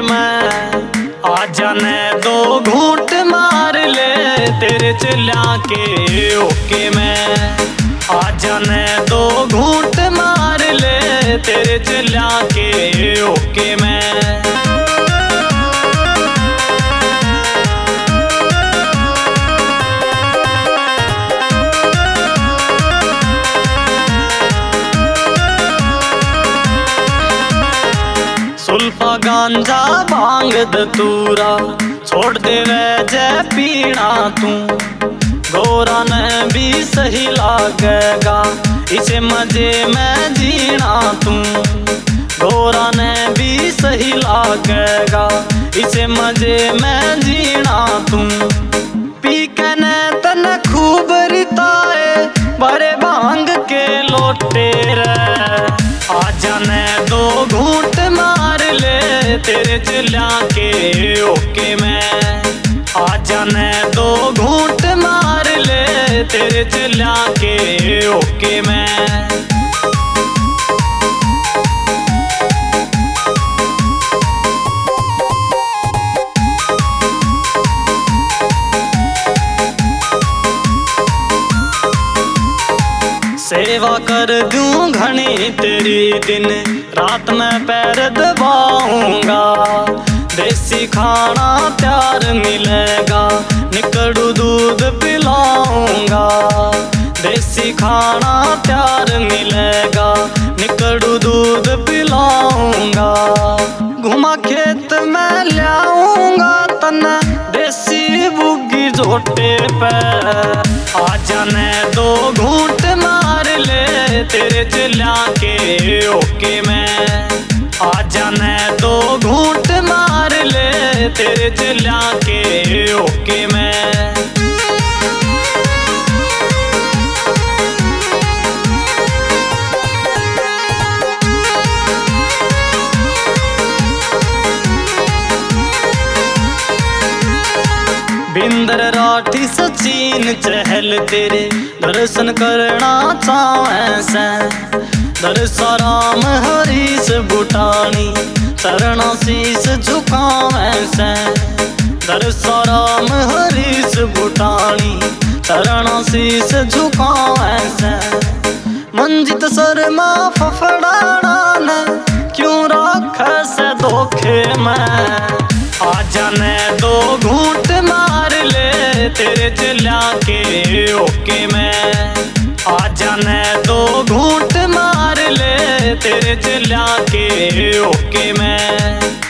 मैं आ जाने दो घूंट मार ले तेरे चिल्ला के ओके मैं आ जाने दो घूंट मार ले तेरे चिल्ला के ओके मैं सुल्फा गांजा भांग धतूरा छोड़ दे वे जय पीना तू गोरा ने भी सही लागेगा इसे मजे में जीना तू गोरा ने भी सही लागेगा इसे मजे में जीना तू पी के ने तन खूब रिताए बड़े भांग के लोटे रे आ जाने दो घूंट मार ले तेरे चिल्ला के ओके मैं आ जाने दो घूंट मार ले तेरे चिल्ला के ओके मैं सेवा कर दूं घनी तेरी दिन रात में पैर दबाऊंगा देसी खाना तैयार मिलेगा निकड़ू दूध पिलाऊंगा देसी खाना तैयार मिलेगा निकड़ू दूध पिलाऊंगा घुमा खेत में लाऊंगा तना देसी बुग्गी जोटे पे आ जाने दो घूंट मार ले तेरे चिल्ला के ओके मैं आ जाने दो घूंट मार ले तेरे चिल्ला के ओके मैं बिंदर राठी सचिन चहल तेरे दर्शन करना चाहे से दरसा राम हरीश बुटानी चरणा शीस झुकावे से दरसा राम हरीश बुटानी चरणा शीस झुकावे से मंजित शर्मा फफड़ाना ने क्यों राखे से धोखे में आ जाने दो घूंट मार ले तेरे चिल्ला के ओके मैं आ जाने दो घूंट मार ले तेरे चिल्ला के ओके मैं